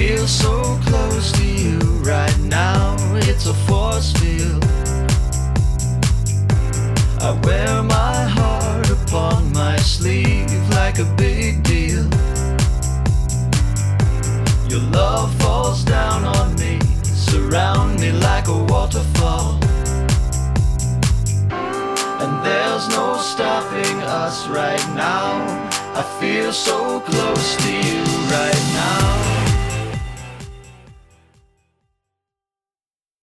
feel so close to you right now. It's a force field. I wear my heart upon my sleeve like a big deal. Your love falls down on me, surround me like a waterfall. And there's no stopping us right now. I feel so close to you right now.